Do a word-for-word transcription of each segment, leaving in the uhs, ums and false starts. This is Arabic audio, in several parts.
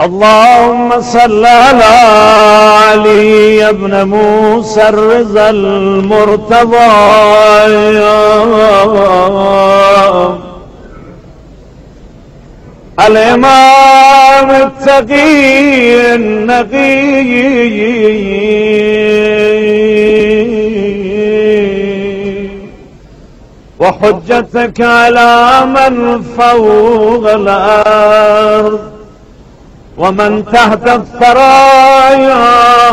اللهم صل على علي بن موسى الرضا المرتضى الإمام التقي النقي وحجتك على من فوق الأرض ومن تحت الثرايا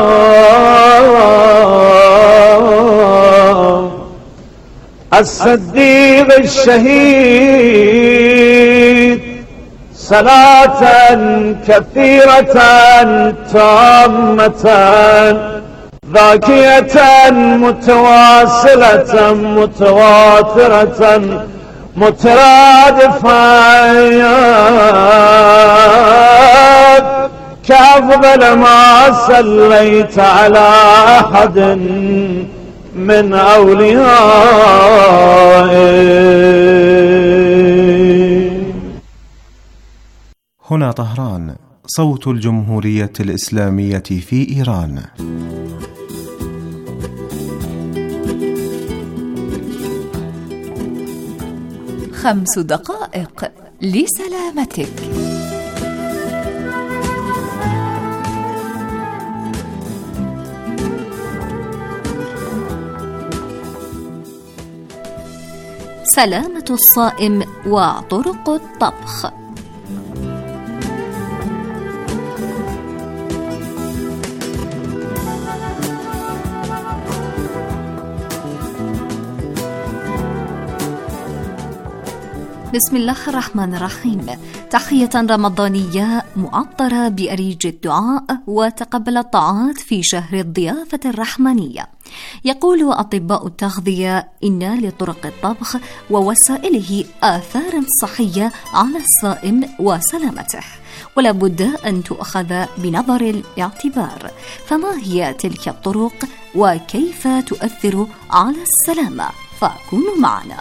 الصديق الشهيد صلاة كثيرة تامة ذاكية متواصلة متواترة مترادفة كأفضل ما صليت على أحد من أوليائه. هنا طهران، صوت الجمهورية الإسلامية في إيران. خمس دقائق لسلامتك. سلامة الصائم وطرق الطبخ. بسم الله الرحمن الرحيم. تحية رمضانية معطرة بأريج الدعاء وتقبل الطاعات في شهر الضيافة الرحمانية. يقول أطباء التغذية إن لطرق الطبخ ووسائله آثار صحية على الصائم وسلامته، ولا بد أن تؤخذ بنظر الاعتبار. فما هي تلك الطرق وكيف تؤثر على السلامة؟ فكونوا معنا.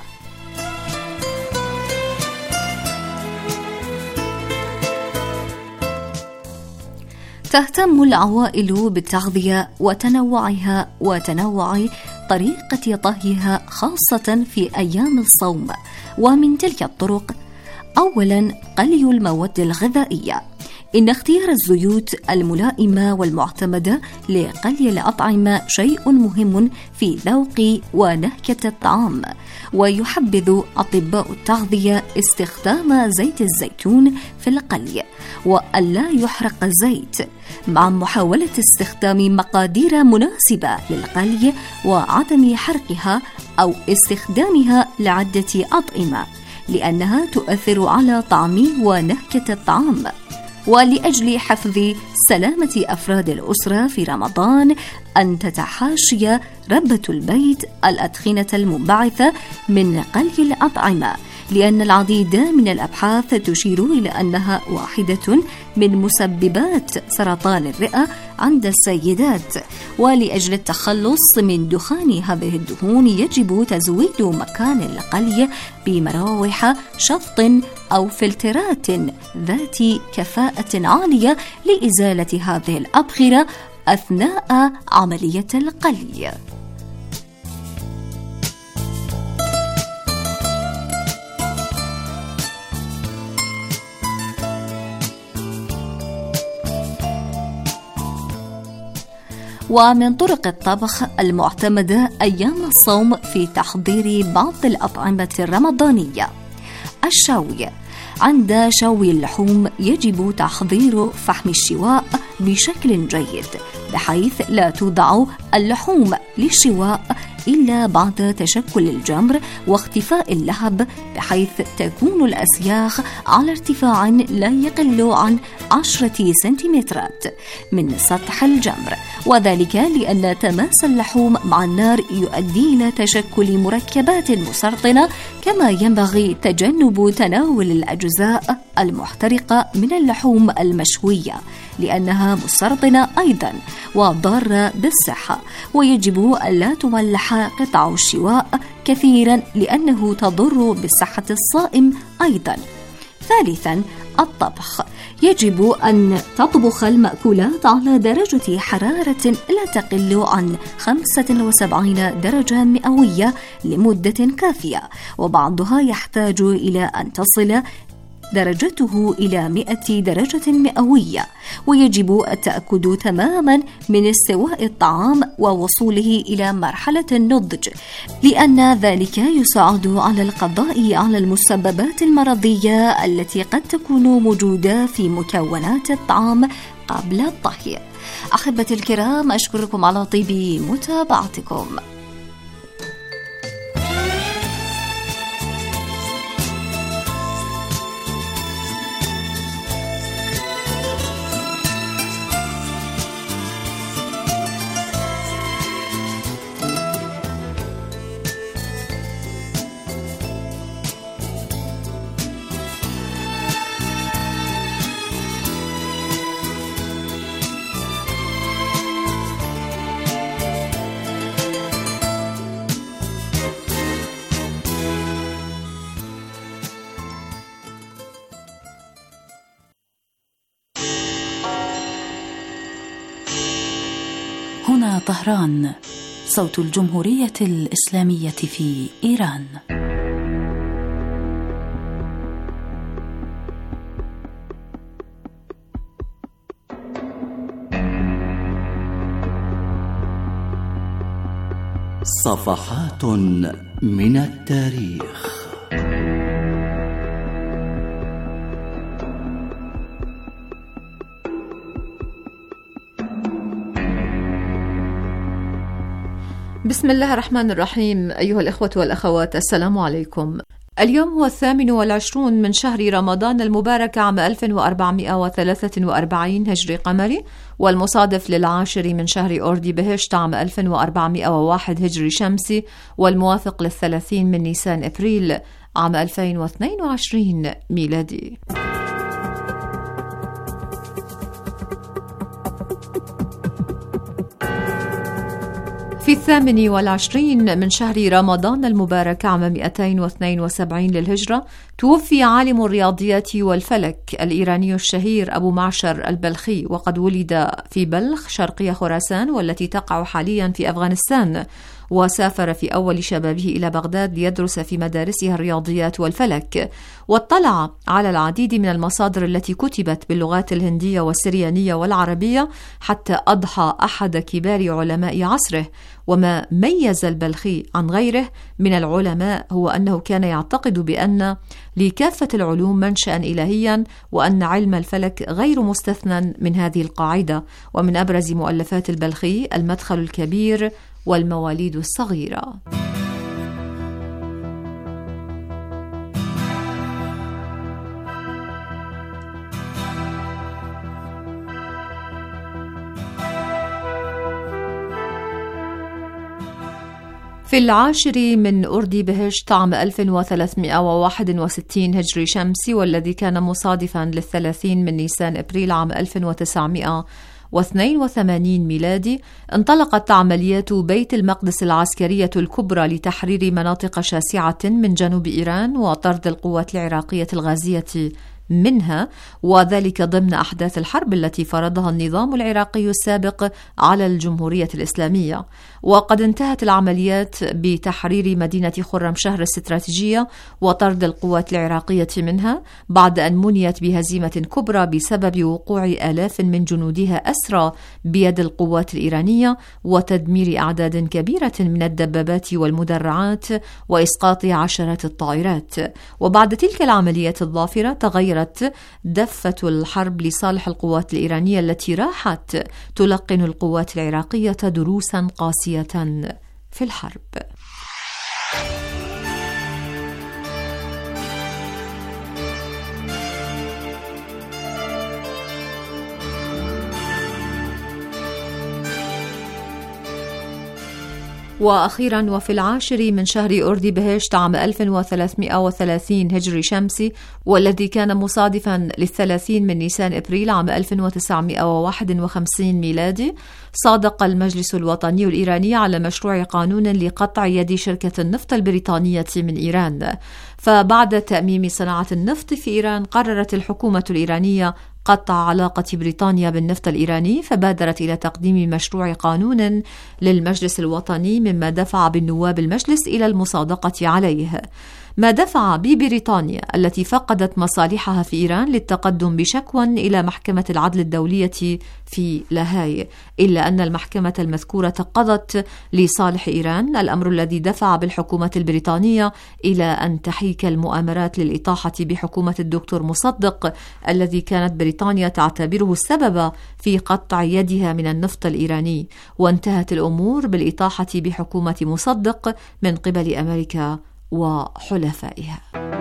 تهتم العوائل بالتغذية وتنوعها وتنوع طريقة طهيها خاصة في أيام الصوم. ومن تلك الطرق أولا قلي المواد الغذائية. إن اختيار الزيوت الملائمة والمعتمدة لقلي الأطعمة شيء مهم في ذوق ونكهة الطعام، ويحبذ أطباء التغذية استخدام زيت الزيتون في القلي وألا يحرق الزيت، مع محاولة استخدام مقادير مناسبة للقلي وعدم حرقها أو استخدامها لعدة أطعمة، لأنها تؤثر على طعم ونكهة الطعام. ولأجل حفظ سلامة أفراد الأسرة في رمضان أن تتحاشي ربة البيت الأدخنة المنبعثة من قلي الأطعمة، لأن العديد من الأبحاث تشير إلى أنها واحدة من مسببات سرطان الرئة عند السيدات. ولأجل التخلص من دخان هذه الدهون يجب تزويد مكان القلي بمراوح شفط أو فلترات ذات كفاءة عالية لإزالة هذه الأبخرة أثناء عملية القلي. ومن طرق الطبخ المعتمدة أيام الصوم في تحضير بعض الأطعمة الرمضانية الشوي. عند شوي اللحوم يجب تحضير فحم الشواء بشكل جيد، بحيث لا توضع اللحوم للشواء إلا بعد تشكل الجمر واختفاء اللهب، بحيث تكون الأسياخ على ارتفاع لا يقل عن عشرة سنتيمترات من سطح الجمر، وذلك لأن تماس اللحوم مع النار يؤدي إلى تشكل مركبات مسرطنة. كما ينبغي تجنب تناول الأجزاء المحترقة من اللحوم المشوية، لأنها مسرطنة أيضا وضارة بالصحة، ويجب ألا تملح قطع الشواء كثيرا لأنه تضر بصحة الصائم أيضا. ثالثا الطبخ. يجب أن تطبخ المأكولات على درجة حرارة لا تقل عن خمسة وسبعين درجة مئوية لمدة كافية، وبعضها يحتاج إلى أن تصل درجته إلى مئة درجة مئوية. ويجب التأكد تماما من استواء الطعام ووصوله إلى مرحلة النضج، لأن ذلك يساعد على القضاء على المسببات المرضية التي قد تكون موجودة في مكونات الطعام قبل الطهي. أحبتي الكرام، أشكركم على طيب متابعتكم. هنا طهران، صوت الجمهورية الإسلامية في إيران. صفحات من التاريخ. بسم الله الرحمن الرحيم. أيها الإخوة والأخوات، السلام عليكم. اليوم هو الثامن والعشرون من شهر رمضان المبارك عام ألف وأربعمائة وثلاثة وأربعين هجري قمري، والمصادف للعاشر من شهر أوردي بهشت عام ألف وأربعمائة وواحد هجري شمسي، والموافق للثلاثين من نيسان أبريل عام ألفين واثنين وعشرين ميلادي. في الثامن والعشرين من شهر رمضان المبارك عام مئتين واثنين وسبعين للهجرة توفي عالم الرياضيات والفلك الإيراني الشهير أبو معشر البلخي، وقد ولد في بلخ شرقي خراسان والتي تقع حاليا في أفغانستان، وسافر في أول شبابه إلى بغداد ليدرس في مدارسها الرياضيات والفلك، واطلع على العديد من المصادر التي كتبت باللغات الهندية والسريانية والعربية حتى أضحى أحد كبار علماء عصره. وما ميز البلخي عن غيره من العلماء هو أنه كان يعتقد بأن لكافة العلوم منشأ إلهيا، وأن علم الفلك غير مستثنى من هذه القاعدة. ومن أبرز مؤلفات البلخي المدخل الكبير والمواليد الصغيرة. في العاشر من أردي بهشت عام ألف وثلاثمائة وواحد وستين هجري شمسي، والذي كان مصادفا للثلاثين من نيسان أبريل عام ألف وتسعمائة واثنين وثمانين ميلادي، انطلقت عمليات بيت المقدس العسكرية الكبرى لتحرير مناطق شاسعة من جنوب إيران وطرد القوات العراقية الغازية منها، وذلك ضمن أحداث الحرب التي فرضها النظام العراقي السابق على الجمهورية الإسلامية. وقد انتهت العمليات بتحرير مدينة خرمشهر الاستراتيجية وطرد القوات العراقية منها، بعد أن منيت بهزيمة كبرى بسبب وقوع آلاف من جنودها أسرى بيد القوات الإيرانية، وتدمير أعداد كبيرة من الدبابات والمدرعات، وإسقاط عشرات الطائرات. وبعد تلك العمليات الظافرة تغيرت دفة الحرب لصالح القوات الإيرانية التي راحت تلقن القوات العراقية دروسا قاسية في الحرب. وأخيرا وفي العاشر من شهر أردي بهشت عام ألف وثلاثمائة وثلاثين هجري شمسي، والذي كان مصادفا للثلاثين من نيسان أبريل عام ألف وتسعمائة وواحد وخمسين ميلادي، صادق المجلس الوطني الإيراني على مشروع قانون لقطع يد شركة النفط البريطانية من إيران. فبعد تأميم صناعة النفط في إيران، قررت الحكومة الإيرانية قطع علاقة بريطانيا بالنفط الإيراني، فبادرت إلى تقديم مشروع قانون للمجلس الوطني، مما دفع بالنواب المجلس إلى المصادقة عليه، ما دفع ببريطانيا التي فقدت مصالحها في إيران للتقدم بشكوى إلى محكمة العدل الدولية في لاهاي، إلا أن المحكمة المذكورة قضت لصالح إيران، الأمر الذي دفع بالحكومة البريطانية إلى أن تحيك المؤامرات للإطاحة بحكومة الدكتور مصدق الذي كانت بريطانيا تعتبره السبب في قطع يدها من النفط الإيراني، وانتهت الأمور بالإطاحة بحكومة مصدق من قبل أمريكا وحلفائها.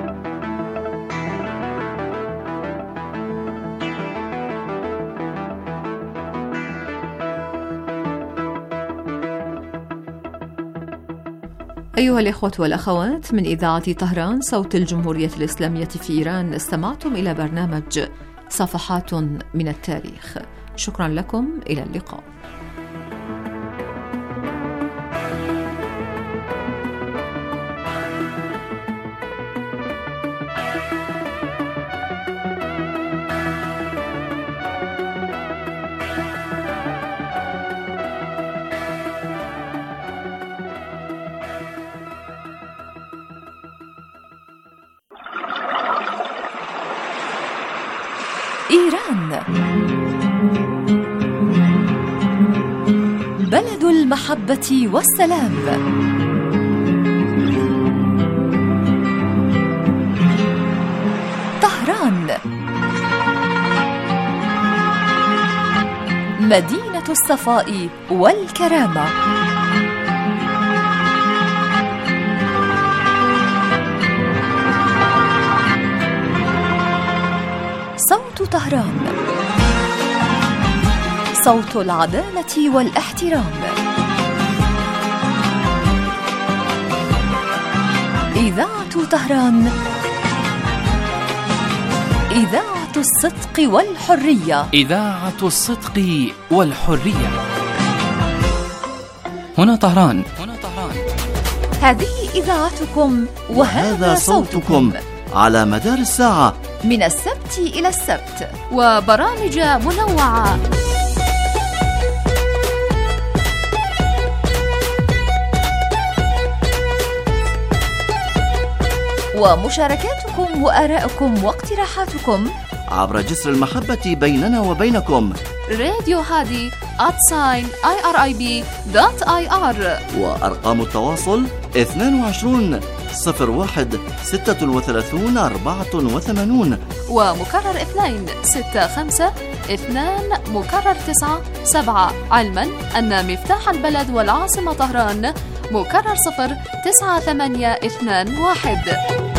أيها الإخوة والأخوات، من إذاعة طهران صوت الجمهورية الإسلامية في إيران، استمعتم إلى برنامج صفحات من التاريخ. شكرا لكم، إلى اللقاء. إيران بلد المحبة والسلام. طهران مدينة الصفاء والكرامة. صوت طهران، صوت العدالة والاحترام. إذاعة طهران، إذاعة الصدق والحرية. إذاعة الصدق والحرية. هنا طهران. هنا طهران. هذه إذاعتكم وهذا صوتكم على مدار الساعة من السبت إلى السبت، وبرامج منوعة. ومشاركاتكم وآراءكم واقتراحاتكم عبر جسر المحبة بيننا وبينكم. راديو هادي آت ساين آي آر آي بي دوت آي آر، وأرقام التواصل اثنين وعشرين صفر واحد ستة وثلاثين أربعة وثمانين، ومكرر اثنين ستة خمسة اثنان مكرر تسعة سبعة، علما أن مفتاح البلد والعاصمة طهران مكرر صفر تسعة ثمانية اثنان واحد.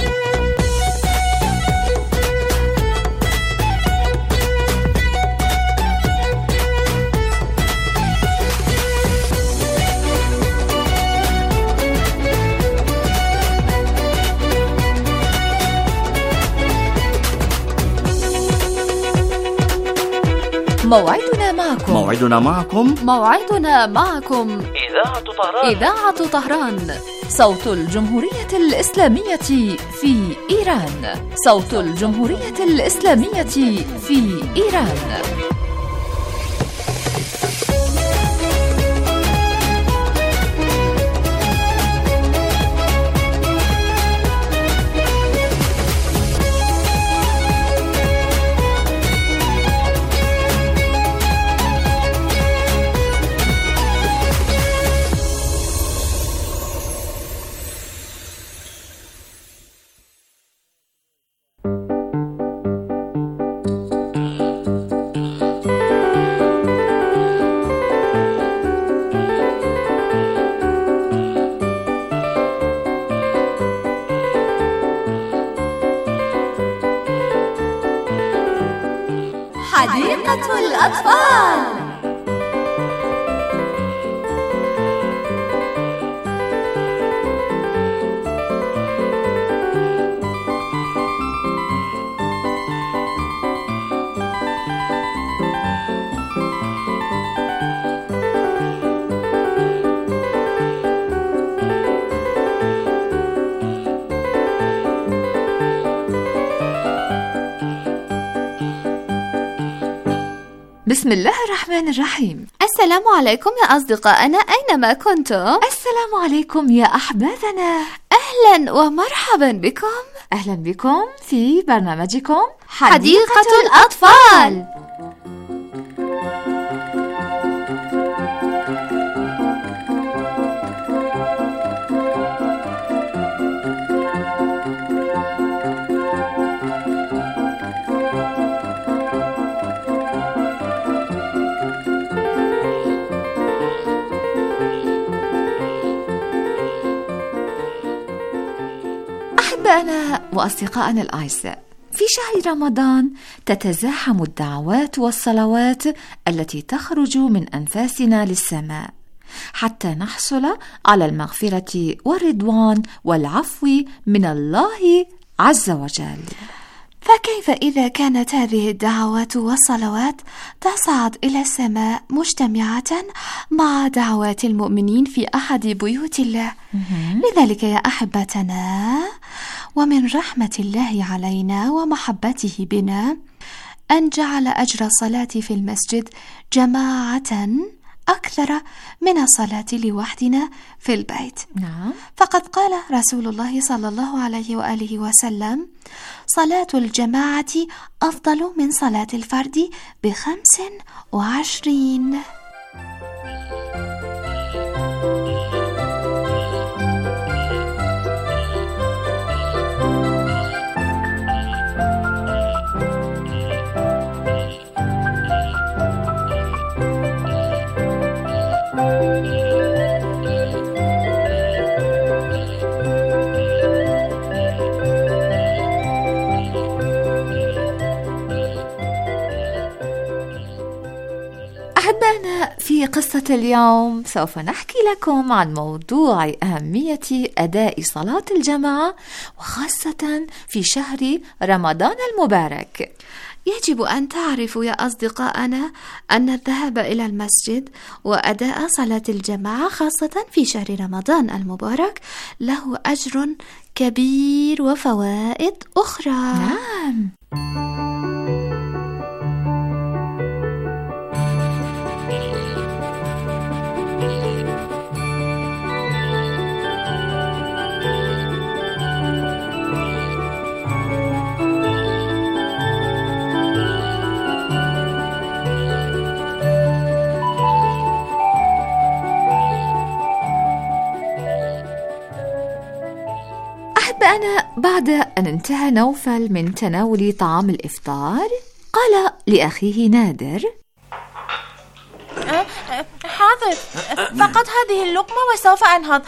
موعدنا معكم موعدنا معكم موعدنا معكم إذاعة طهران. إذاعة طهران، صوت الجمهورية الإسلامية في إيران. صوت الجمهورية الإسلامية في إيران. حديقة الأطفال. بسم الله الرحمن الرحيم. السلام عليكم يا أصدقائنا أينما كنتم. السلام عليكم يا أحبابنا. أهلا ومرحبا بكم. أهلا بكم في برنامجكم حديقة, حديقة الأطفال. أحبائنا وأصدقائنا الأعزاء، في شهر رمضان تتزاحم الدعوات والصلوات التي تخرج من أنفاسنا للسماء حتى نحصل على المغفرة والرضوان والعفو من الله عز وجل. فكيف إذا كانت هذه الدعوات والصلوات تصعد إلى السماء مجتمعة مع دعوات المؤمنين في أحد بيوت الله؟ لذلك يا أحبتنا، ومن رحمة الله علينا ومحبته بنا أن جعل أجر الصلاة في المسجد جماعة أكثر من الصلاة لوحدنا في البيت. نعم. فقد قال رسول الله صلى الله عليه وآله وسلم: صلاة الجماعة أفضل من صلاة الفرد بخمس وعشرين. أحبائنا، في قصة اليوم سوف نحكي لكم عن موضوع أهمية أداء صلاة الجماعة، وخاصة في شهر رمضان المبارك. يجب أن تعرفوا يا أصدقائنا أن الذهاب إلى المسجد وأداء صلاة الجماعة خاصة في شهر رمضان المبارك له أجر كبير وفوائد أخرى. نعم. أنا بعد أن انتهى نوفل من تناول طعام الإفطار قال لأخيه نادر: حاضر، فقط هذه اللقمة وسوف أنهض.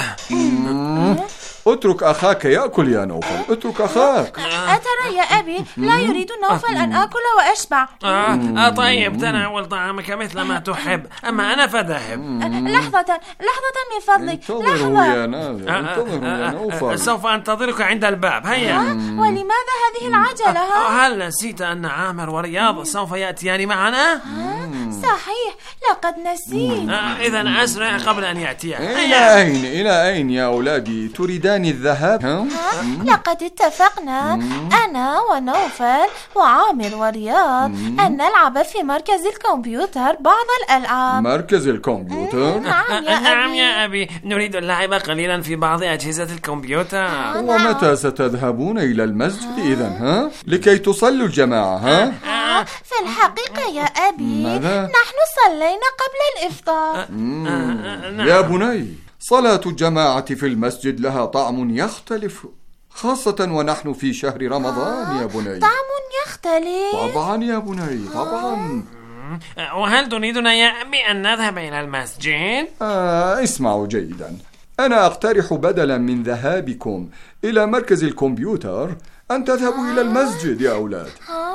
اترك أخاك يأكل يا نوفل، اترك أخاك. أترى يا أبي لا يريد نوفل أن آكل وأشبع. آه طيب، تناول طعامك مثل ما تحب، أما أنا فذهب. لحظة لحظة من فضلك. انتظروا يا نادر، انتظروا يا نوفل. سوف أنتظرك عند الباب. هيا. ولماذا هذه العجلة؟ هل نسيت أن عامر ورياض سوف يأتيان معنا؟ صحيح، لقد نسيت. إذن أسرع قبل أن يأتيان. إلى أين إلى أين يا أولادي؟ تريدان الذهاب؟ ها؟ لقد اتفقنا أنا ونوفل وعامر ورياض أن نلعب في مركز الكمبيوتر بعض الألعاب. مركز الكمبيوتر؟ نعم يا أبي. نعم يا أبي، نريد اللعب قليلا في بعض أجهزة الكمبيوتر. ومتى ستذهبون إلى المسجد إذن ها؟ لكي تصلوا الجماعة ها؟ في الحقيقة يا أبي، ماذا؟ نحن صلينا قبل الإفطار. يا بني، صلاة الجماعة في المسجد لها طعم يختلف، خاصة ونحن في شهر رمضان يا بني. طعم يختلف؟ طبعا يا بني، طبعا. وهل تريدنا يا أبي أن نذهب إلى المسجد؟ آه اسمعوا جيدا، أنا أقترح بدلا من ذهابكم إلى مركز الكمبيوتر أن تذهبوا إلى المسجد يا أولاد.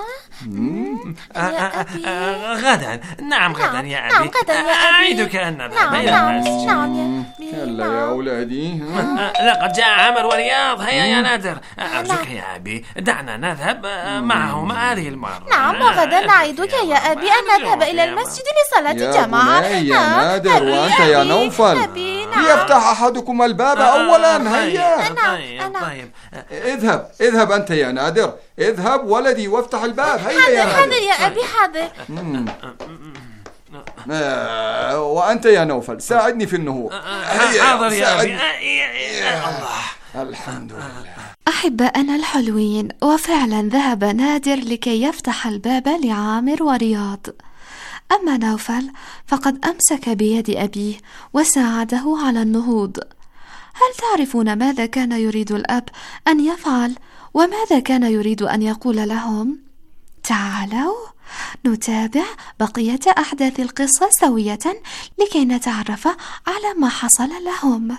غدا. نعم غدا يا أبي. نعم غدا يا أبي. أعيدك أن نذهب إلى المسجد. نعم يا أبي. كلا يا أولادي. لقد جاء عامر ورياض. هيا يا نادر، أرجوك يا أبي دعنا نذهب معهما هذه المرة. نعم، وغدا نعيدك يا أبي أن نذهب إلى المسجد لصلاة الجماعة. يا بني يا نادر، وأنت يا نوفل، ليفتح أحدكم الباب أولا. هيا. طيب طيب. اذهب اذهب أنت يا نادر، اذهب ولدي وافتح الباب. هيا حاضر يا حاضر نادر. يا أبي حاضر. آه وأنت يا نوفل ساعدني في النهوض. حاضر يا أبي. الله الحمد لله. أحبائنا الحلوين، وفعلا ذهب نادر لكي يفتح الباب لعامر ورياض. أما نوفل فقد أمسك بيد أبيه وساعده على النهوض. هل تعرفون ماذا كان يريد الأب أن يفعل وماذا كان يريد أن يقول لهم؟ تعالوا نتابع بقية أحداث القصة سوية لكي نتعرف على ما حصل لهم.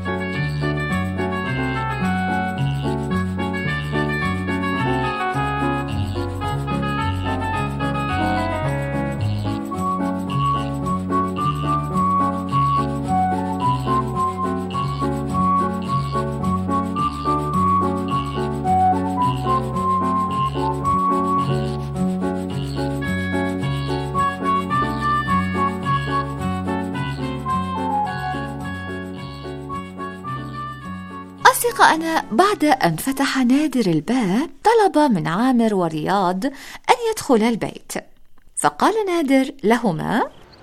أصدقائنا، بعد أن فتح نادر الباب طلب من عامر ورياض أن يدخل البيت، فقال نادر لهما: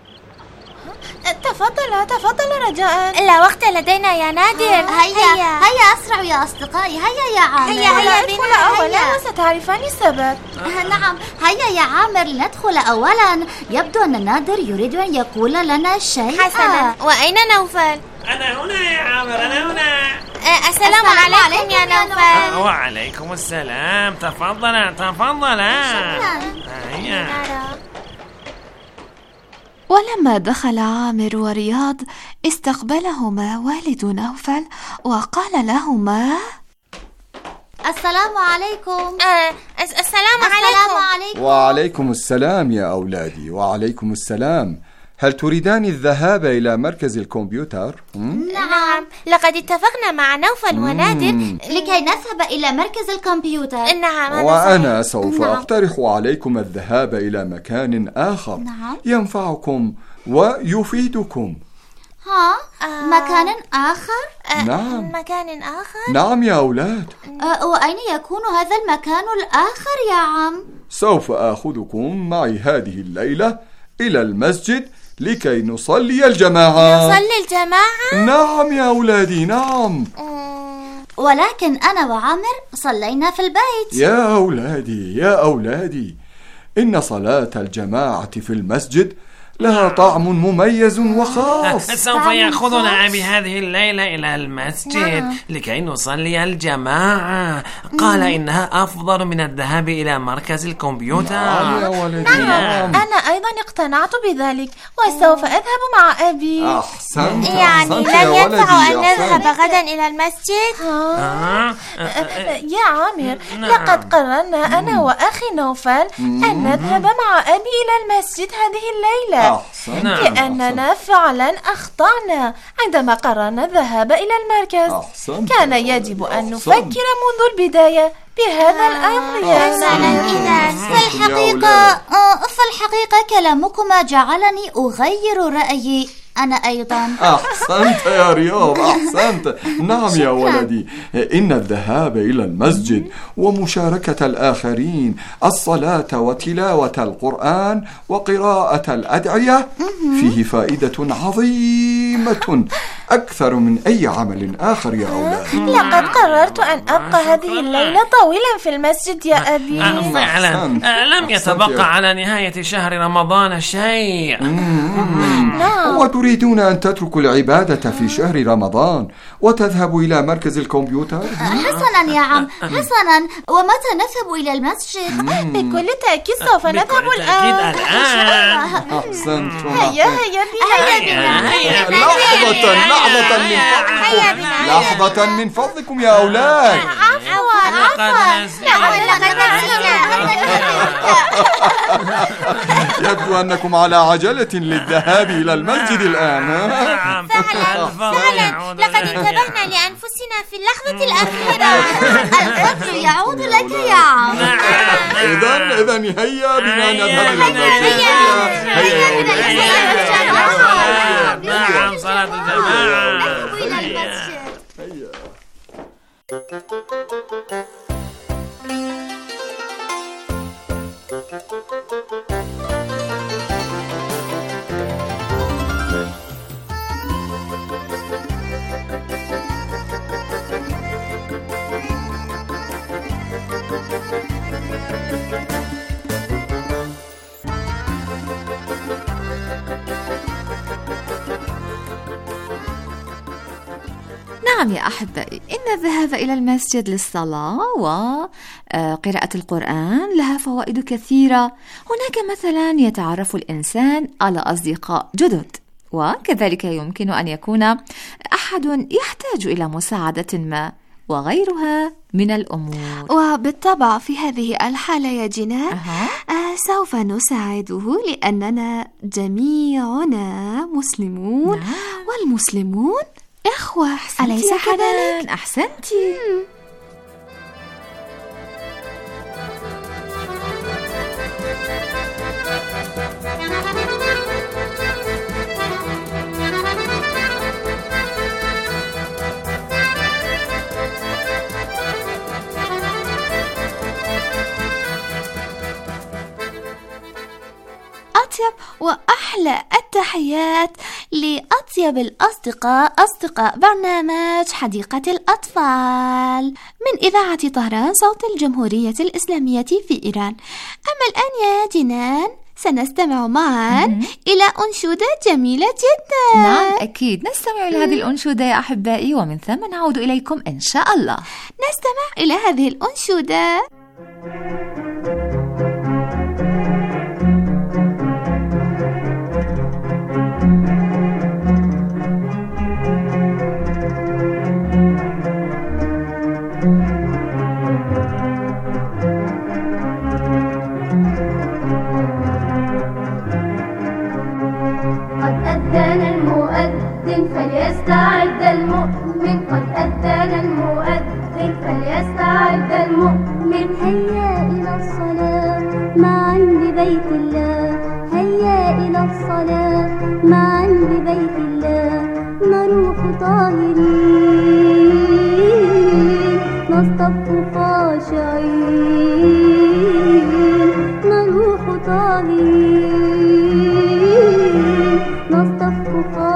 تفضل تفضل رجاء. لا وقت لدينا يا نادر. هيا هيا, هيا أسرعوا يا أصدقائي. هيا يا عامر. هيا هيا ندخل أولا وستعرفان السبب. نعم هيا يا عامر لندخل أولا. يبدو أن نادر يريد أن يقول لنا شيء. حسنا، وأين نوفل؟ أنا هنا يا عامر، أنا هنا. السلام عليكم يا نوفل. وعليكم السلام. تفضلا تفضلا. هيا. ولما دخل عامر ورياض استقبلهما والد نوفل وقال لهما: السلام عليكم. آه السلام, السلام عليكم. عليكم. وعليكم السلام يا أولادي. وعليكم السلام. هل تريدان الذهاب إلى مركز الكمبيوتر؟ نعم، لقد اتفقنا مع نوفل ونادر لكي نذهب إلى مركز الكمبيوتر. نعم، وأنا سوف نعم. أقترح عليكم الذهاب إلى مكان آخر نعم. ينفعكم ويفيدكم. ها؟ آه. مكان آخر؟ آه. نعم. مكان آخر؟ نعم يا أولاد. آه. وأين يكون هذا المكان الآخر يا عم؟ سوف آخذكم معي هذه الليلة إلى المسجد لكي نصلي الجماعة. نصلي الجماعة؟ نعم يا أولادي نعم. ولكن أنا وعامر صلينا في البيت. يا أولادي يا أولادي إن صلاة الجماعة في المسجد لها طعم مميز وخاص. سوف يأخذنا أبي هذه الليلة إلى المسجد لكي نصلي الجماعة. قال إنها أفضل من الذهاب إلى مركز الكمبيوتر. نعم يا ولدي. نعم. أنا أيضا اقتنعت بذلك وسوف أذهب مع أبي. أحسنت. يعني لن ينفع أن نذهب غدا إلى المسجد؟ آه. يا عامر، لقد قررنا أنا وأخي نوفل أن نذهب مع أبي إلى المسجد هذه الليلة. أحسن. لأننا فعلا أخطأنا عندما قررنا الذهاب إلى المركز. أحسن. كان يجب أن نفكر منذ البداية بهذا الأمر يا سلام. في الحقيقة في الحقيقة كلامكما جعلني أغير رأيي أنا أيضا. أحسنت يا رياض أحسنت. نعم يا ولدي، إن الذهاب إلى المسجد ومشاركة الآخرين، الصلاة وتلاوة القرآن وقراءة الأدعية فيه فائدة عظيمة أكثر من أي عمل آخر يا أولاد. لقد قررت أن أبقى هذه الليلة طويلا في المسجد يا أبي. فعلا لم يتبقى على نهاية شهر رمضان شيء. نعم. وتريدون أن تتركوا العبادة في شهر رمضان وتذهبوا إلى مركز الكمبيوتر؟ حسنا يا عم حسنا. ومتى نذهب إلى المسجد؟ بكل تأكيد سوف نذهب الآن. أحسنتم. هيا هيا بنا. لحظة لحظة من فضلكم لحظة من فضلكم يا أولاد. عفوا عفوا. يبدو أنكم على عجلة للذهاب إلى المسجد الآن. فعلا فعلا لقد انتبهنا لأنفسنا في اللحظة الأخيرة. الفجر يعود لك يا عم. إذن إذن هيا بنا نذهب إلى المسجد. هيا هيا. نعم صلاة الجماعة. نذهب إلى المسجد. نعم يا أحبائي، إن الذهاب إلى المسجد للصلاة وقراءة القرآن لها فوائد كثيرة. هناك مثلا يتعرف الإنسان على أصدقاء جدد، وكذلك يمكن أن يكون أحد يحتاج إلى مساعدة ما، وغيرها من الأمور. وبالطبع في هذه الحالة يا جنان أه. آه سوف نساعده، لأننا جميعنا مسلمون. نعم. والمسلمون إخوة، أليس كذلك؟ أحسنتي. أطيب وأحلى التحيات لأطيب الأصدقاء، أصدقاء برنامج حديقة الأطفال من إذاعة طهران صوت الجمهورية الإسلامية في إيران. أما الآن يا جنان سنستمع معا إلى أنشودة جميلة جدا. نعم أكيد، نستمع إلى هذه الأنشودة يا أحبائي، ومن ثم نعود إليكم إن شاء الله. نستمع إلى هذه الأنشودة. فليستعد المؤمن، قد أذن المؤذن فليستعد المؤمن. هيا إلى الصلاة معا ببيت الله، هيا إلى الصلاة معا ببيت الله. نروح طاهرين نصطف خاشعين، نروح طاهرين نصطف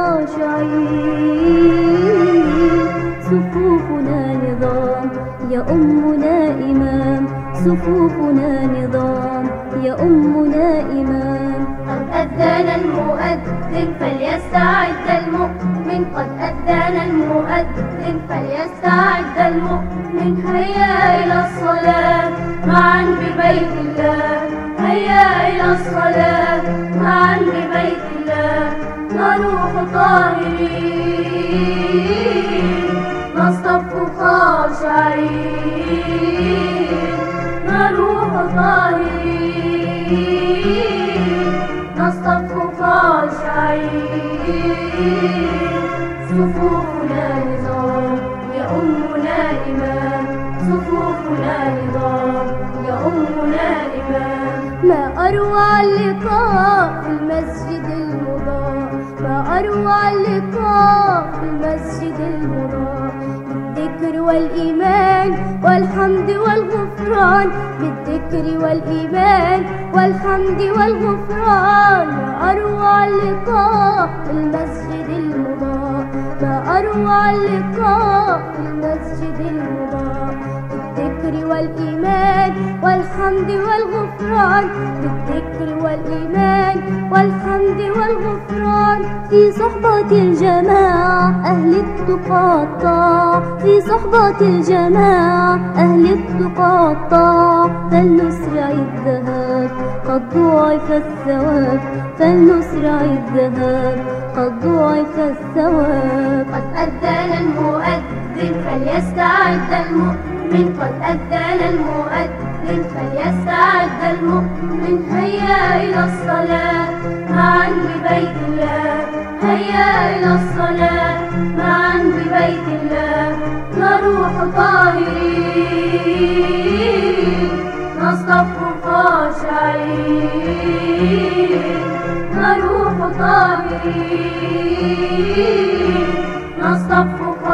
خاشعين. صفوفنا نظام يؤمنا إمام، صفوفنا نظام يؤمنا إمام. قد أذن المؤذن فليستعد المؤمن، قد أذن المؤذن فليستعد المؤمن. هيا إلى الصلاة معا ببيت الله، هيا إلى الصلاة معا ببيت الله. نروح طاهرين نصطف خاشعين، نروح طاهرين نصطف خاشعين. صفوفنا نظام يؤمنا إمام، صفوفنا نظام يؤمنا إمام. ما أروع اللقاء في المسجد المضاء، ما أروع اللقاء في المسجد المضاء. بالذكر والإيمان والحمد والغفران، بالذكر والإيمان والحمد والغفران. ما أروع اللقاء في المسجد المضاء، ما أروع اللقاء في المسجد المضاء. بالذكر والإيمان والحمد والغفران، بالذكر والإيمان والحمد والغفران. في صحبة الجماعة أهل التقى الطاعة، في صحبة الجماعة أهل التقى الطاعة. فلنسرع الذهاب قد ضعف الثواب، فلنسرع الذهاب قد ضعف الثواب. قد أذن المؤذن فليستعد المؤمن، قد أذن المؤذن فليستعد المؤمن. هيا إلى الصلاة معا ببيت الله، هيا إلى الصلاة معا ببيت الله. نروح طاهرين نصطف خاشعين، نروح طاهرين نصطف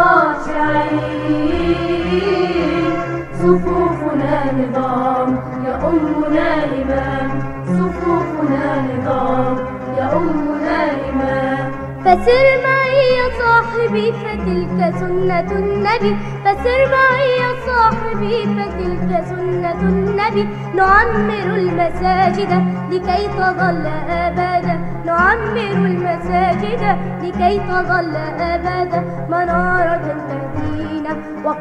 خاشعين. صفوفنا نظام يؤمنا إمام، صفوفنا نظام يؤمنا إمام. فسر معي يا صاحبي فتلك سنة النبي، فسر معي يا صاحبي فتلك سنة النبي. نعمر المساجد لكي تظل أبدا، نعمر المساجد لكي تظل أبدا. منارة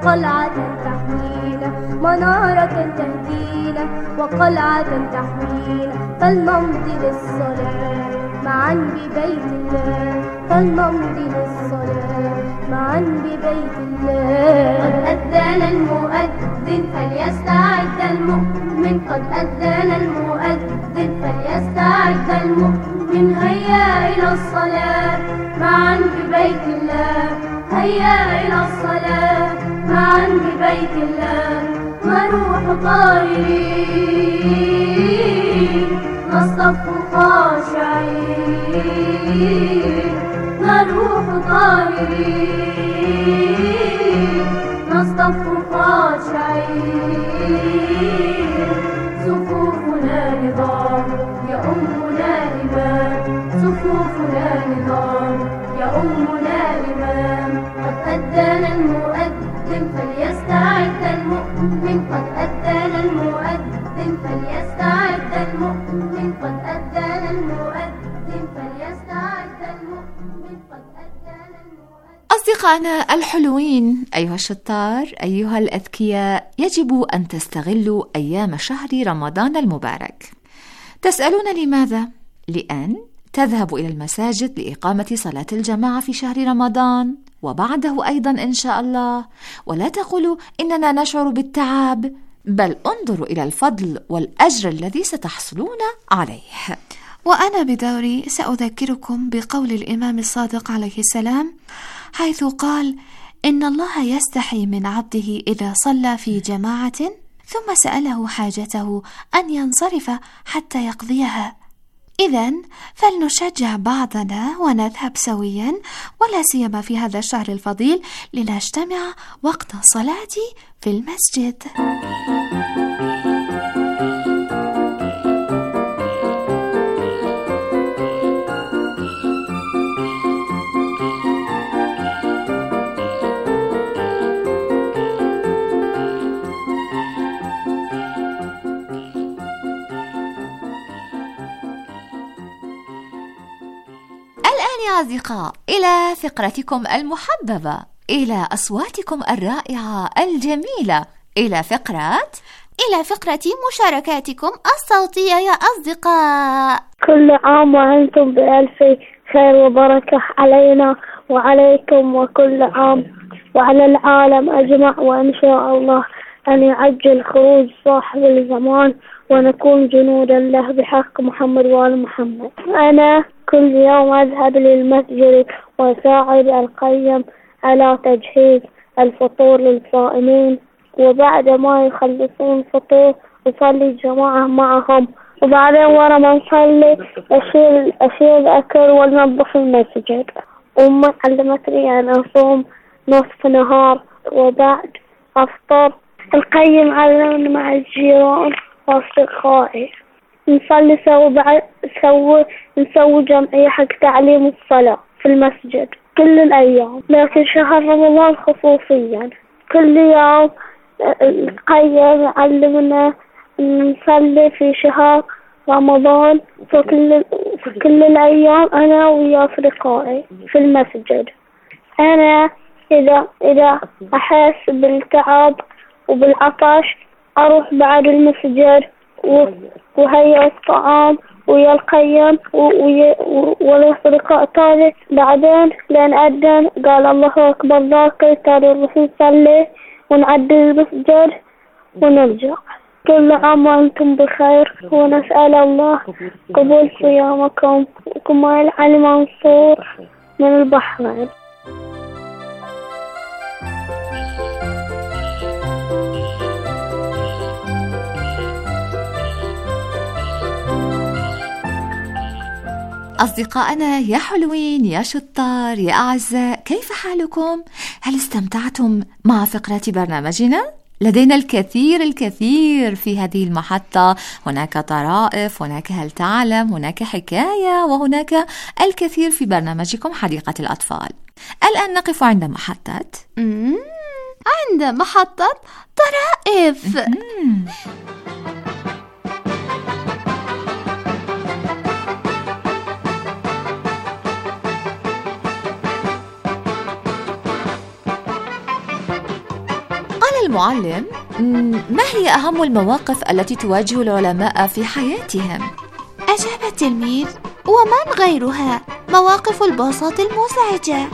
وقلعة تحمينا، منارة تهدينا وقلعة تحمينا، فلنمضي للصلاة معا ببيت الله، فلنمضي للصلاة معا ببيت الله. قد أذن المؤذن فليستعد المؤمن، قد أذن المؤذن فليستعد المؤمن، هيا إلى الصلاة معا ببيت الله، هيا إلى الصلاة معا ببيت الله. نروح طائرين نصطف خاشعين، نروح طائرين نصطف خاشعين، صفوفنا نظام يؤمنا إمام، صفوفنا نظام يؤمنا إمام. قد أذن المؤذن فليستعد المؤمن، قد أذن المؤذن فليستعد المؤمن، قد أذن المؤذن فليستعد المؤمن، قد أذن المؤذن. أصدقائنا الحلوين، أيها الشطار، أيها الأذكياء، يجب أن تستغلوا أيام شهر رمضان المبارك. تسألون لماذا؟ لأن تذهبوا إلى المساجد لإقامة صلاة الجماعة في شهر رمضان وبعده أيضا إن شاء الله، ولا تقولوا إننا نشعر بالتعب، بل انظروا إلى الفضل والأجر الذي ستحصلون عليه. وأنا بدوري سأذكركم بقول الإمام الصادق عليه السلام، حيث قال: إن الله يستحي من عبده إذا صلى في جماعة ثم سأله حاجته أن ينصرف حتى يقضيها. إذن فلنشجع بعضنا ونذهب سويا، ولا سيما في هذا الشهر الفضيل، لنجتمع وقت الصلاة في المسجد. يا أصدقاء، إلى فقرتكم المحببة، إلى أصواتكم الرائعة الجميلة، إلى فقرة إلى فقرة مشاركاتكم الصوتية يا أصدقاء. كل عام وأنتم بألف خير وبركة علينا وعليكم، وكل عام وعلى العالم أجمع، وإن شاء الله أن يعجل خروج صاحب الزمان ونكون جنودا له بحق محمد وآل محمد. أنا كل يوم أذهب للمسجد وأساعد القيم على تجهيز الفطور للصائمين، وبعد ما يخلصون الفطور أصلي الجماعة معهم، وبعدين ورا ما نصلي أشيل أشيل الأكل وننظف المسجد. أمي علمتني أن أصوم نصف نهار وبعد أفطر. القيم علمني مع الجيران وأصدقائي نصلي سوا، بعد نسوي نسوي جمعية حق تعليم الصلاة في المسجد كل الأيام، لكن شهر رمضان خصوصيا كل يوم القيم يعلمنا نصلي في شهر رمضان. فكل كل الأيام أنا ويا أصدقائي في المسجد. أنا إذا إذا أحس بالتعب وبالعطش أروح بعد المسجد وهيئ الطعام ويا القيم والأصدقاء الثالث. بعدين لين أذن قال الله أكبر ذاكر تالي نروح نصلي ونعدي المسجد ونرجع. كل عام وأنتم بخير، ونسأل الله قبول صيامكم. كمال علي منصور من البحرين. أصدقائنا يا حلوين، يا شطار، يا أعزاء، كيف حالكم؟ هل استمتعتم مع فقرة برنامجنا؟ لدينا الكثير الكثير في هذه المحطة، هناك طرائف، هناك هل تعلم، هناك حكاية، وهناك الكثير في برنامجكم حديقة الأطفال. الآن نقف عند محطة عند محطة طرائف. المعلم: ما هي أهم المواقف التي تواجه العلماء في حياتهم؟ أجاب التلميذ: ومن غيرها، مواقف البساط المزعجة.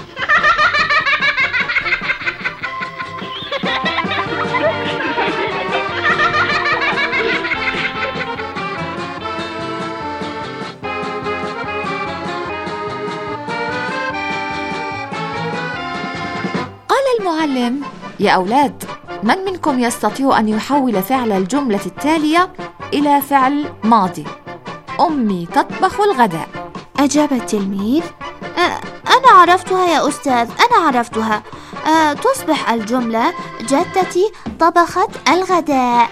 قال المعلم: يا أولاد، من منكم يستطيع أن يحول فعل الجملة التالية إلى فعل ماضي؟ أمي تطبخ الغداء. أجاب التلميذ: أه أنا عرفتها يا أستاذ، أنا عرفتها. أه تصبح الجملة: جدتي طبخت الغداء.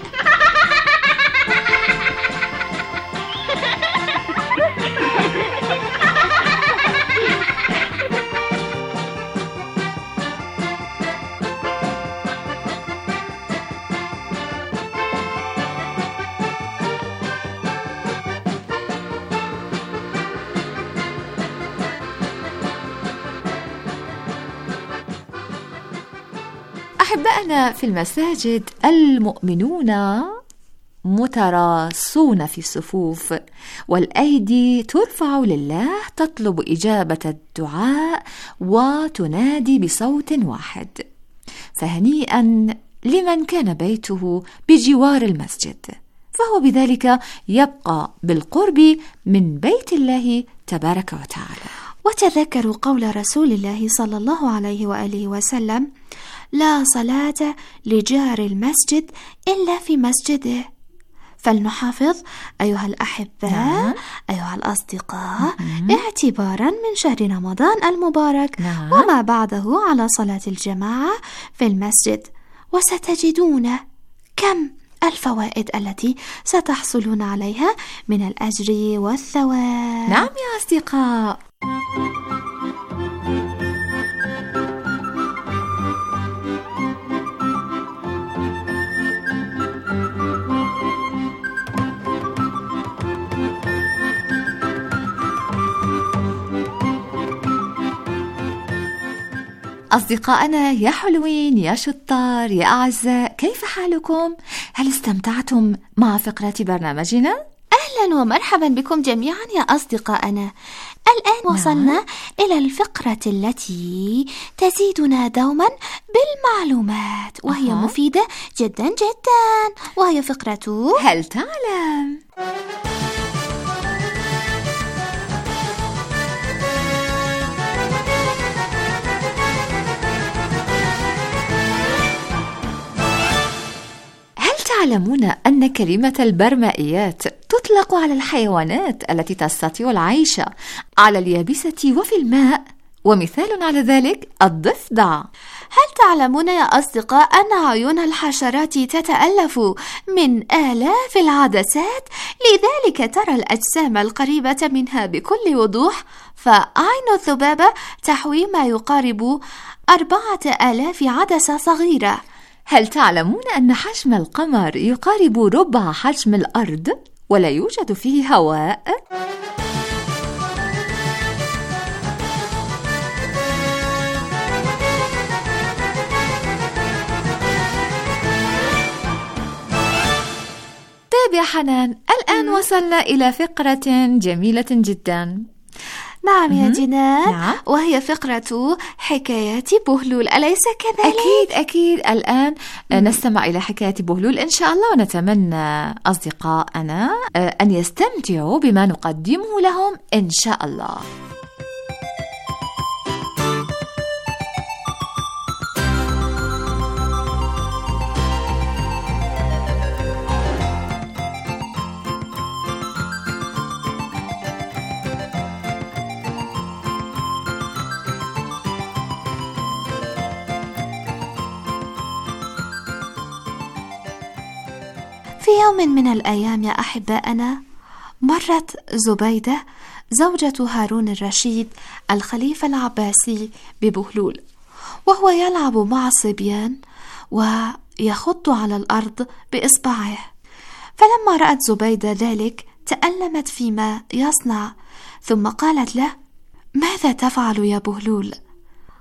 أحبائنا في المساجد، المؤمنون متراصون في الصفوف، والأيدي ترفع لله تطلب إجابة الدعاء وتنادي بصوت واحد. فهنيئا لمن كان بيته بجوار المسجد، فهو بذلك يبقى بالقرب من بيت الله تبارك وتعالى. وتذكروا قول رسول الله صلى الله عليه وآله وسلم: لا صلاة لجار المسجد إلا في مسجده. فلنحافظ أيها الأحباء، نعم. أيها الأصدقاء، مم. اعتبارا من شهر رمضان المبارك، نعم. وما بعده على صلاة الجماعة في المسجد، وستجدون كم الفوائد التي ستحصلون عليها من الأجر والثواب. نعم يا أصدقاء. أصدقائنا يا حلوين، يا شطار، يا أعزاء، كيف حالكم؟ هل استمتعتم مع فقرة برنامجنا؟ أهلا ومرحبا بكم جميعا يا أصدقائنا. الآن نعم. وصلنا إلى الفقرة التي تزيدنا دوما بالمعلومات، وهي أه. مفيدة جدا جدا، وهي فقرة هل تعلم؟ تعلمون أن كلمة البرمائيات تطلق على الحيوانات التي تستطيع العيش على اليابسة وفي الماء، ومثال على ذلك الضفدع. هل تعلمون يا أصدقاء أن عيون الحشرات تتألف من آلاف العدسات؟ لذلك ترى الأجسام القريبة منها بكل وضوح، فعين الذبابة تحوي ما يقارب أربعة آلاف عدسة صغيرة. هل تعلمون أن حجم القمر يقارب ربع حجم الأرض ولا يوجد فيه هواء؟ طيب يا حنان، الآن وصلنا إلى فقرة جميلة جدا. نعم يا جنان، نعم. وهي فقرة حكايات بهلول، أليس كذلك؟ أكيد أكيد. الآن مم. نستمع إلى حكاية بهلول إن شاء الله، ونتمنى أصدقائنا أن يستمتعوا بما نقدمه لهم إن شاء الله. في يوم من الأيام يا أحبائنا، مرت زبيدة زوجة هارون الرشيد الخليفة العباسي ببهلول، وهو يلعب مع الصبيان ويخط على الأرض بإصبعه. فلما رأت زبيدة ذلك تألمت فيما يصنع، ثم قالت له: ماذا تفعل يا بهلول؟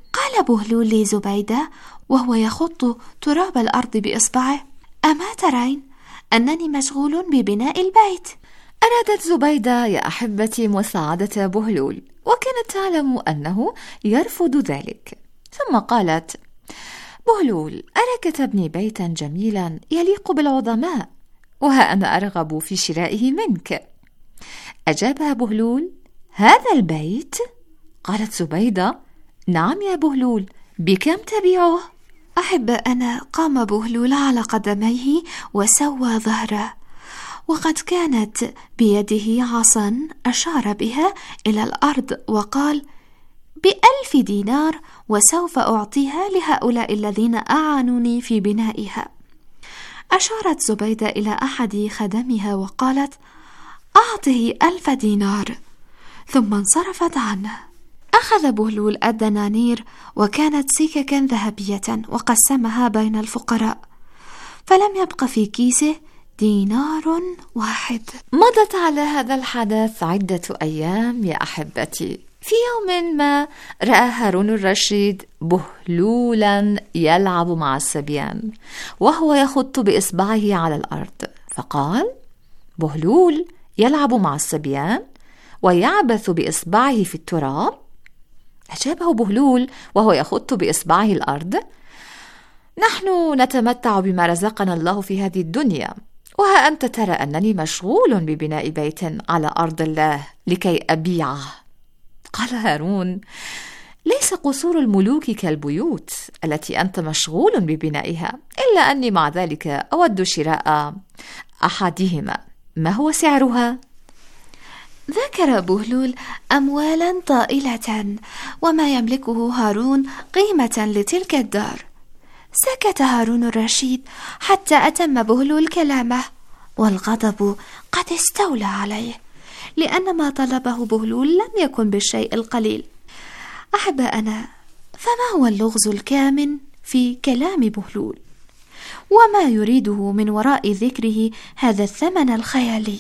قال بهلول لزبيدة وهو يخط تراب الأرض بإصبعه: أما ترين أنني مشغول ببناء البيت؟ أرادت زبيدة يا أحبتي مساعدة بهلول، وكانت تعلم أنه يرفض ذلك، ثم قالت: بهلول، أراك تبني بيتا جميلا يليق بالعظماء، وها أنا أرغب في شرائه منك. أجابها بهلول: هذا البيت؟ قالت زبيدة: نعم يا بهلول، بكم تبيعه؟ أحب أنا قام بهلول على قدميه وسوى ظهره، وقد كانت بيده عصا أشار بها إلى الأرض وقال: بألف دينار، وسوف أعطيها لهؤلاء الذين أعانوني في بنائها. أشارت زبيدة إلى أحد خدمها وقالت: أعطه ألف دينار، ثم انصرفت عنه. أخذ بهلول الدنانير، وكانت سككا ذهبية، وقسمها بين الفقراء، فلم يبق في كيسه دينار واحد. مضت على هذا الحدث عدة أيام يا أحبتي. في يوم ما رأى هارون الرشيد بهلولا يلعب مع الصبيان وهو يخط بإصبعه على الأرض، فقال: بهلول يلعب مع الصبيان ويعبث بإصبعه في التراب؟ أجابه بهلول وهو يخط بإصبعه الأرض: نحن نتمتع بما رزقنا الله في هذه الدنيا، وها أنت ترى أنني مشغول ببناء بيت على أرض الله لكي أبيعه. قال هارون: ليس قصور الملوك كالبيوت التي أنت مشغول ببنائها، إلا أني مع ذلك أود شراء أحدهما. ما هو سعرها؟ ذكر بهلول أموالا طائلة وما يملكه هارون قيمة لتلك الدار. سكت هارون الرشيد حتى أتم بهلول كلامه، والغضب قد استولى عليه، لأن ما طلبه بهلول لم يكن بالشيء القليل. أحباءنا، فما هو اللغز الكامن في كلام بهلول؟ وما يريده من وراء ذكره هذا الثمن الخيالي؟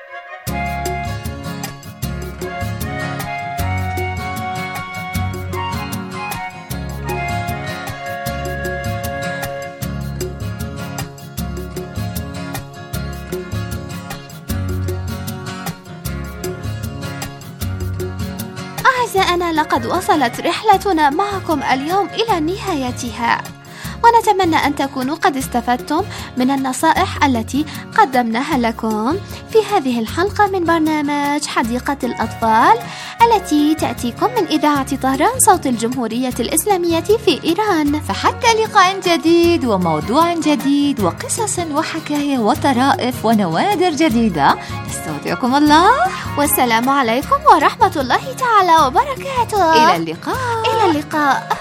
أعزائنا، لقد وصلت رحلتنا معكم اليوم إلى نهايتها، ونتمنى أن تكونوا قد استفدتم من النصائح التي قدمناها لكم في هذه الحلقة من برنامج حديقة الأطفال التي تأتيكم من إذاعة طهران صوت الجمهورية الإسلامية في إيران. فحتى لقاء جديد وموضوع جديد وقصص وحكاية وطرائف ونوادر جديدة، نستودعكم الله، والسلام عليكم ورحمة الله تعالى وبركاته. إلى اللقاء. إلى اللقاء.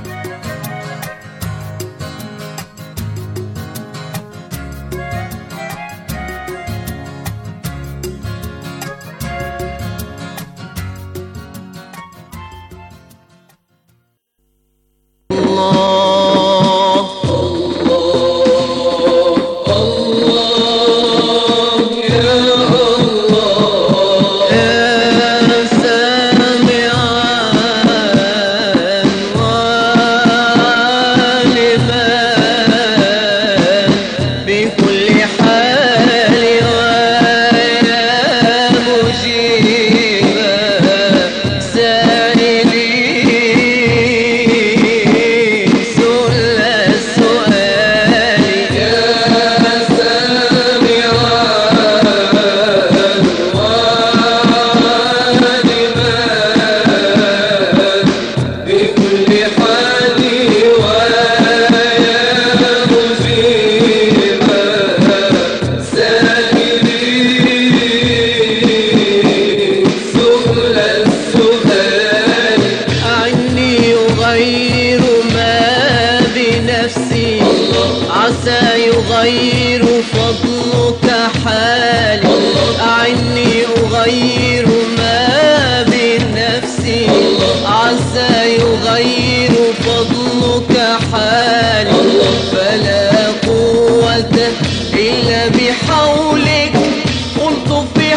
يغير فضلك حالي، أعني أغير ما بنفسي، عسى يغير فضلك حالي، فلا قوة إلا بحولك، قلت في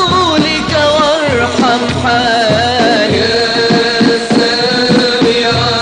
حولك وارحم حالي. يا سامع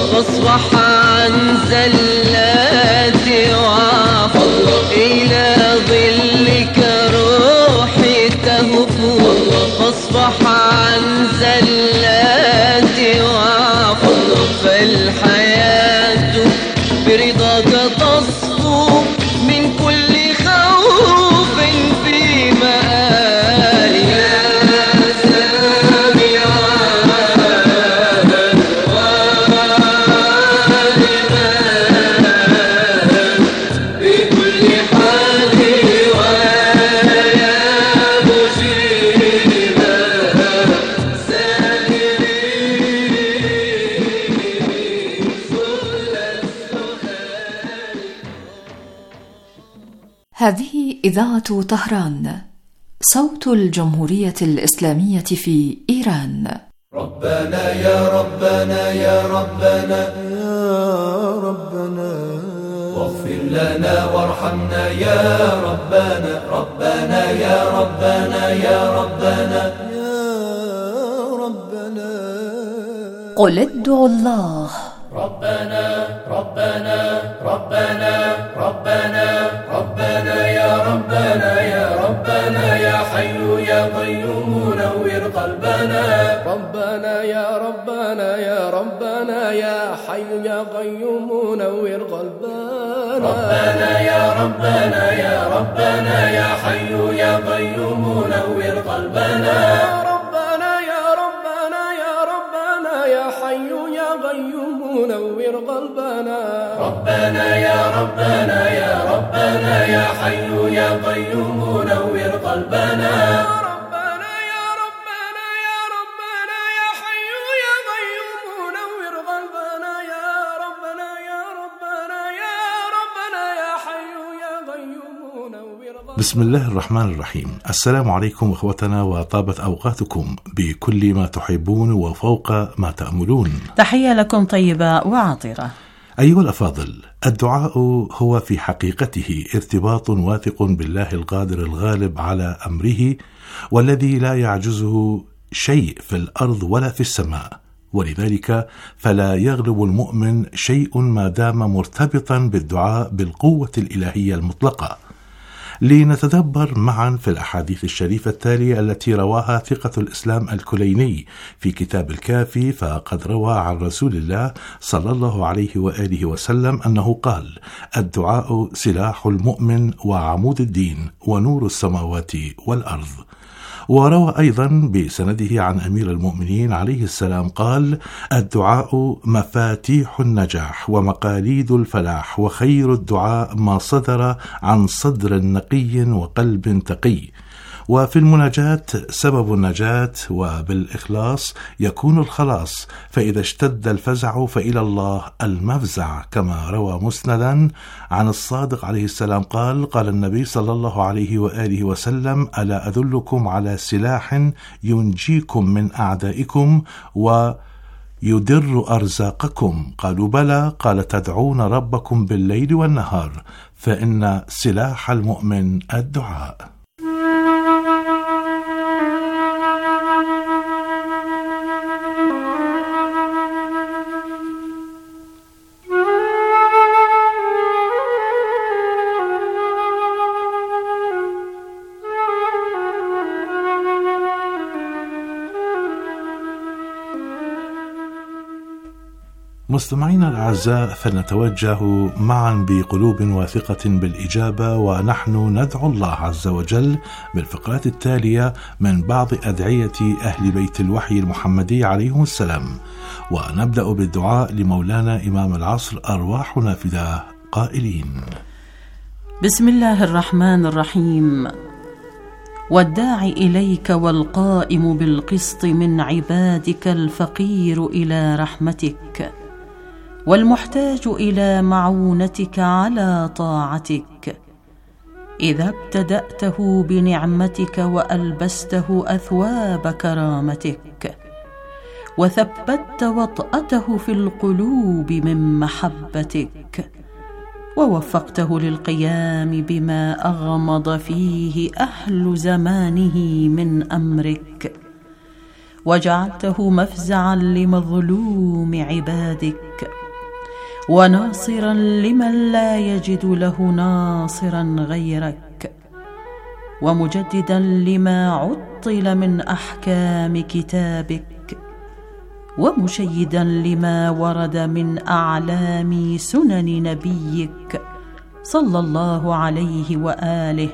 فاصفح عن زلاتي واعفو إلى ظلك روحي تهفو فاصفح عن زلاتي واعفو فالحياة برضاك تصفو من كل خوف في مآلي يا سامعا وعالما بكل حال ويا مجيبا هذه إذاعة طهران، صوت الجمهورية الإسلامية في إيران. ربنا يا ربنا يا ربنا يا ربنا واغفر لنا وارحمنا يا ربنا ربنا يا ربنا يا ربنا يا ربنا قل ادعوا الله ربنا ربنا ربنا ربنا ربنا يا ربنا يا ربنا يا حي يا قيوم نور قلبنا ربنا يا ربنا يا ربنا يا حي يا قيوم نور قلبنا ربنا يا ربنا يا ربنا يا حي يا قيوم نور قلبنا ربنا يا ربنا يا ربنا يا حي يا قيوم نور قلبنا ربنا يا ربنا يا ربنا يا حي يا قيوم نور قلبنا ربنا يا ربنا يا ربنا يا حي يا قيوم نور قلبنا يا ربنا يا ربنا يا ربنا يا حي يا قيوم نور قلبنا. بسم الله الرحمن الرحيم. السلام عليكم اخوتنا وطابت اوقاتكم بكل ما تحبون وفوق ما تأملون. تحية لكم طيبة وعطرة. أيها الأفاضل، الدعاء هو في حقيقته ارتباط واثق بالله القادر الغالب على أمره والذي لا يعجزه شيء في الأرض ولا في السماء، ولذلك فلا يغلب المؤمن شيء ما دام مرتبطا بالدعاء بالقوة الإلهية المطلقة. لنتدبر معا في الأحاديث الشريفة التالية التي رواها ثقة الإسلام الكليني في كتاب الكافي، فقد روى عن رسول الله صلى الله عليه وآله وسلم أنه قال: الدعاء سلاح المؤمن وعمود الدين ونور السماوات والأرض. وروى أيضا بسنده عن أمير المؤمنين عليه السلام قال: الدعاء مفاتيح النجاح ومقاليد الفلاح، وخير الدعاء ما صدر عن صدر نقي وقلب تقي. وفي المناجاة سبب النجاة، وبالإخلاص يكون الخلاص، فإذا اشتد الفزع فإلى الله المفزع، كما روى مسندا عن الصادق عليه السلام قال: قال النبي صلى الله عليه وآله وسلم: ألا أدلكم على سلاح ينجيكم من أعدائكم ويدر أرزاقكم؟ قالوا بلى. قال: تدعون ربكم بالليل والنهار، فإن سلاح المؤمن الدعاء. مستمعينا الأعزاء، فلنتوجه معا بقلوب واثقة بالإجابة، ونحن ندعو الله عز وجل بالفقرات التالية من بعض أدعية أهل بيت الوحي المحمدي عليهم السلام. ونبدأ بالدعاء لمولانا إمام العصر أرواحنا فداه، قائلين: بسم الله الرحمن الرحيم. والداعي إليك والقائم بالقسط من عبادك الفقير إلى رحمتك، والمحتاج إلى معونتك على طاعتك، إذا ابتدأته بنعمتك وألبسته أثواب كرامتك، وثبت وطأته في القلوب من محبتك، ووفقته للقيام بما أغمض فيه أهل زمانه من أمرك، وجعلته مفزعا لمظلوم عبادك، وناصرا لمن لا يجد له ناصرا غيرك، ومجددا لما عطل من أحكام كتابك، ومشيدا لما ورد من أعلام سنن نبيك صلى الله عليه وآله.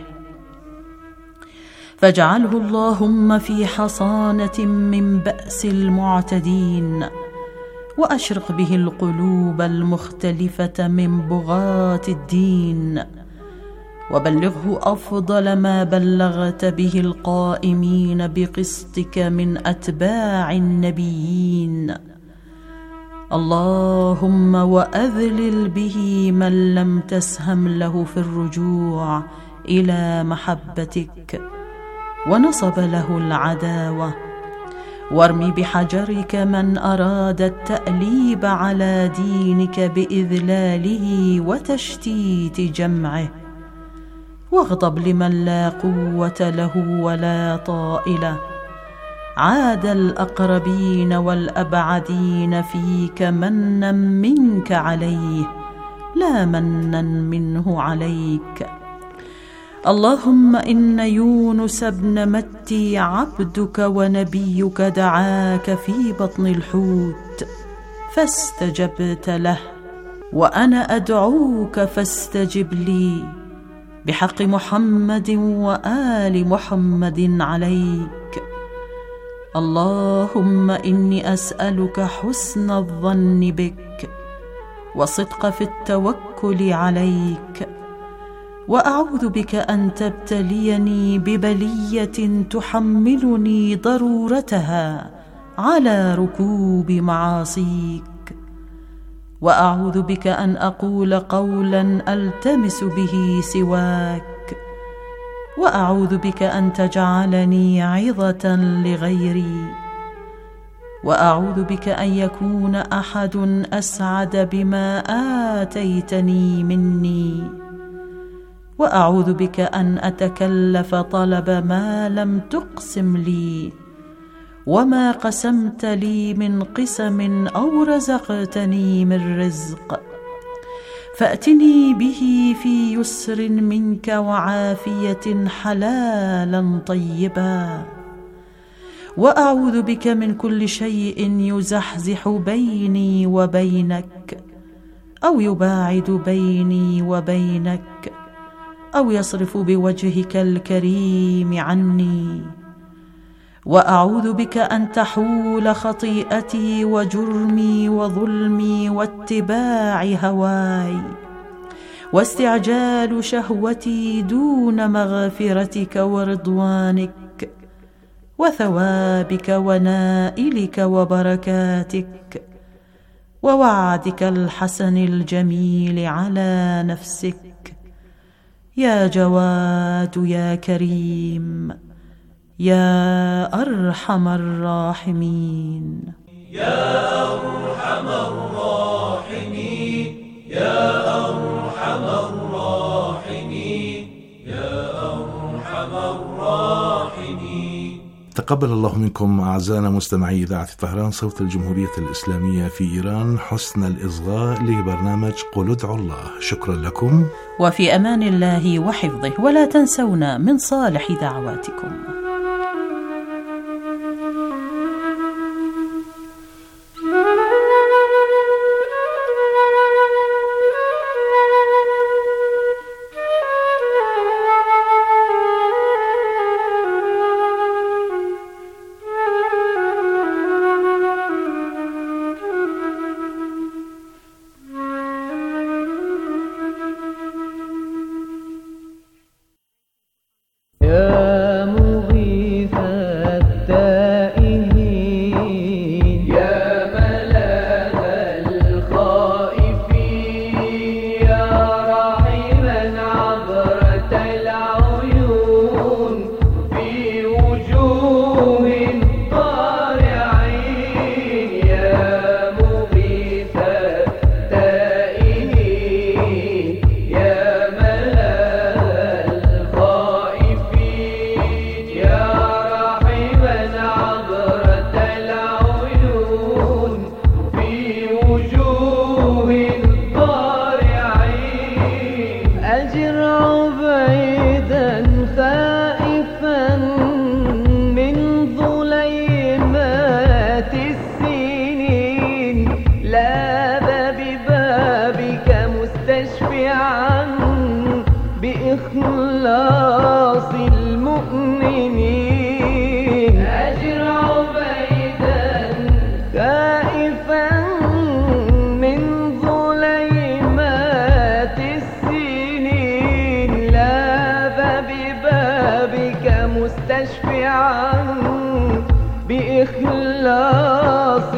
فاجعله اللهم في حصانة من بأس المعتدين، وأشرق به القلوب المختلفة من بغاة الدين، وبلغه أفضل ما بلغت به القائمين بقسطك من أتباع النبيين. اللهم وأذلل به من لم تسهم له في الرجوع إلى محبتك، ونصب له العداوة، وارمي بحجرك من أراد التأليب على دينك بإذلاله وتشتيت جمعه، واغضب لمن لا قوة له ولا طائل، عاد الأقربين والأبعدين فيك منا منك عليه لا منا منه عليك. اللهم إن يونس بن متي عبدك ونبيك دعاك في بطن الحوت فاستجبت له، وأنا أدعوك فاستجب لي بحق محمد وآل محمد عليك. اللهم إني أسألك حسن الظن بك وصدق في التوكل عليك، وأعوذ بك أن تبتليني ببلية تحملني ضرورتها على ركوب معاصيك، وأعوذ بك أن أقول قولا ألتمس به سواك، وأعوذ بك أن تجعلني عظة لغيري، وأعوذ بك أن يكون أحد أسعد بما آتيتني مني، وأعوذ بك أن أتكلف طلب ما لم تقسم لي، وما قسمت لي من قسم أو رزقتني من رزق، فأتني به في يسر منك وعافية حلالا طيبا. وأعوذ بك من كل شيء يزحزح بيني وبينك، أو يباعد بيني وبينك، أو يصرف بوجهك الكريم عني. وأعوذ بك أن تحول خطيئتي وجرمي وظلمي واتباع هواي واستعجال شهوتي دون مغفرتك ورضوانك وثوابك ونائلك وبركاتك ووعدك الحسن الجميل على نفسك. يا جواد يا كريم يا أرحم الراحمين. يا أرحم الراحمين يا أرحم الراحمين يا أرحم الراحمين. تقبل الله منكم أعزائنا مستمعي إذاعة طهران صوت الجمهورية الإسلامية في إيران حسن الإصغاء لبرنامج قل ادعوا الله. شكرا لكم وفي أمان الله وحفظه، ولا تنسونا من صالح دعواتكم. يا مغيث لاذ ببابك مستشفعا بإخلاص المؤمنين أجرع بيتا خائفا من ظليمات السنين لاذ ببابك مستشفعا بإخلاص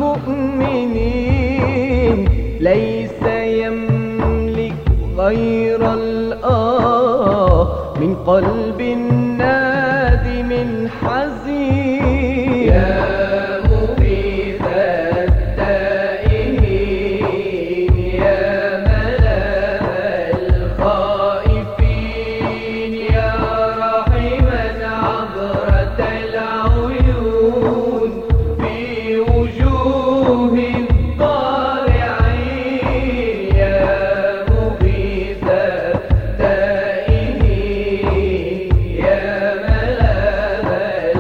المؤمنين ليس يملك غير الآه من قلب نادم حزين يا مغيث التائهين يا ملاذ الخائفين يا رحيما عبرة العيون في وجوه الضارعين يا مغيث التائهين يا ملاذ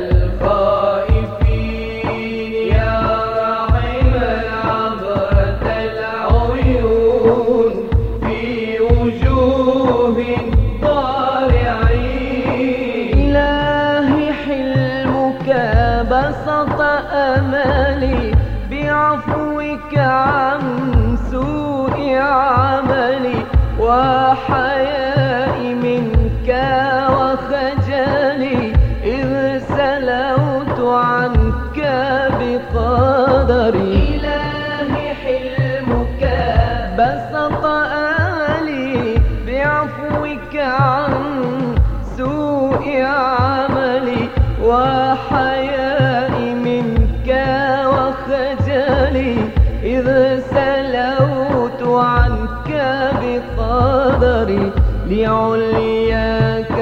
الخائفين يا رحيما عبرة العيون في وجوه الضارعين إلهي حلمك بسط أملي بعفوك عن سوء عملي وحيائي منك وخجلي إذ سلوت عنك بقدري إلهي حلمك بسط أملي بعفوك عن سوء عملي وحيائي منك وخجلي إذ سلوت عنك بقدري لعلياك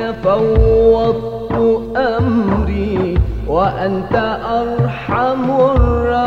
فوضت أمري وأنت أرحم الراحمين